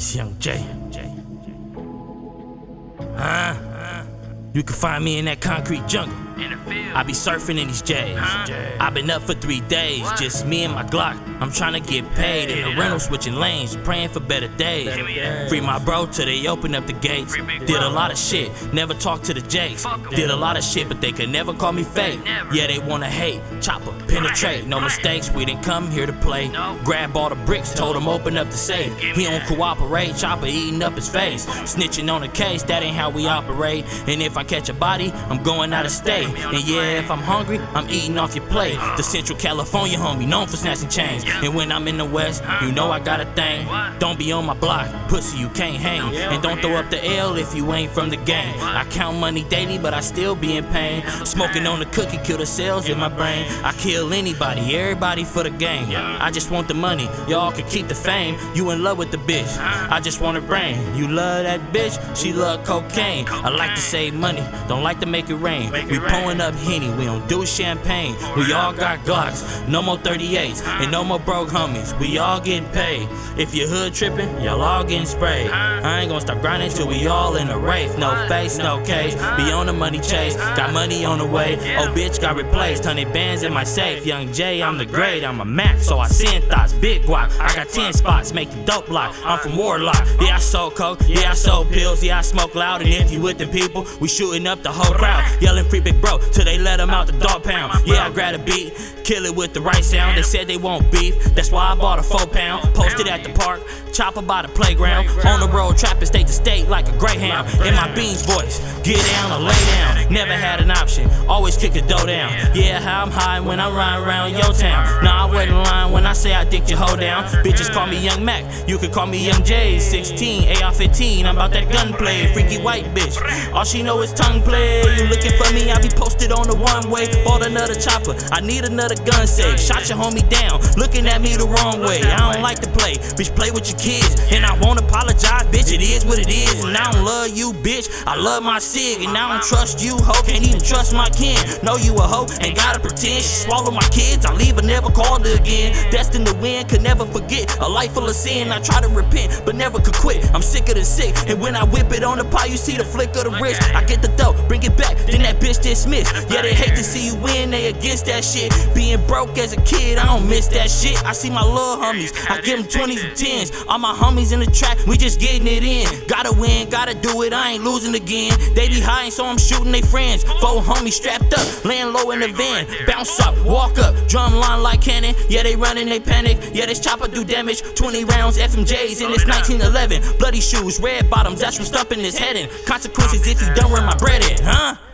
It's Young J. You can find me in that concrete jungle. I be surfing in these J's. I've been up for 3 days, just me and my Glock. I'm trying to get paid in the rental, switching lanes, praying for better days. Free my bro till they open up the gates. Did a lot of shit, never talked to the Jakes. Did a lot of shit, but they could never call me fake. Yeah, they wanna hate, chopper, penetrate. No mistakes, we didn't come here to play. Grab all the bricks, told him open up the safe. He don't cooperate, chopper eating up his face. Snitching on the case, that ain't how we operate. And if I catch a body, I'm going out of state. And yeah, if I'm hungry, I'm eating off your plate. The Central California homie, known for snatching chains. And when I'm in the West, you know I got a thing. Don't be on my block, pussy, you can't hang. And don't throw up the L if you ain't from the gang. I count money daily, but I still be in pain. Smoking on the cookie, kill the cells in my brain. I kill anybody, everybody for the game. I just want the money, y'all can keep the fame. You in love with the bitch, I just want her brain. You love that bitch, she love cocaine. I like to save money, don't like to make it rain. We pouring up Henny, we don't do champagne. We all got Glocks, no more 38s, and no more broke homies. We all getting paid. If your hood tripping, y'all all getting sprayed. I ain't gonna stop grinding till we all in a race. No face, no case, be on the money chase. Got money on the way, oh bitch got replaced. 100 bands in my safe, Young J, I'm the great. I'm a Mac, so I send thoughts, big guap. I got 10 spots, make the dope block. I'm from Warlock, yeah I sold coke, yeah I sold pills, yeah I smoke loud. And if you with them people, we shooting up the whole crowd. Yelling free big bro, till they let him out the dog pound. Yeah, I grab a beat, kill it with the right sound. They said they want beef, that's why I bought a 4-pound. Posted at the park, chopper by the playground. On the road, trapping state to state like a greyhound. In my Beans voice, get down or lay down. Never had an option, always kick the dough down. Yeah, how I'm high when I ride around your town. Nah, I wasn't lying when I say I dick your hoe down. Bitches call me Young Mac, you could call me Young J. 16, AR-15, I'm about that gunplay. Freaky white bitch, all she know is tongue play. You looking for me, I be posted on the one-way. Bought another chopper, I need another gun safe. Shot your homie down, looking at me the wrong way. I don't like to play, bitch, play with your kids. And I won't apologize, bitch, it is what it is. And I don't love you, bitch, I love my cig. And I don't trust you, ho, can't even trust my kin. Know you a hoe, ain't gotta pretend. She swallow my kids, I leave her, never called her again. Destined to win, could never forget. A life full of sin, I try to repent, but never could quit. I'm sicker than sick, and when I whip it on the pie, you see the flick of the wrist. I get the dough, bring it back, then that bitch dismissed. Yeah, they hate to see you win, they against that shit. Being broke as a kid, I don't miss that shit. I see my little homies, I give them 20s and 10s. All my homies in the track, we just getting it in. Gotta win, gotta do it, I ain't losing again. They be hiding, so I'm shooting they friends. 4 homies strapped up, laying low in the van. Bounce up, walk up, drum line like cannon. Yeah, they running, they panic. Yeah, this chopper do damage. 20 rounds, FMJs in this 1911. Bloody shoes, red bottoms, that's from stuffing his head in. Consequences if you don't run my bread in, huh?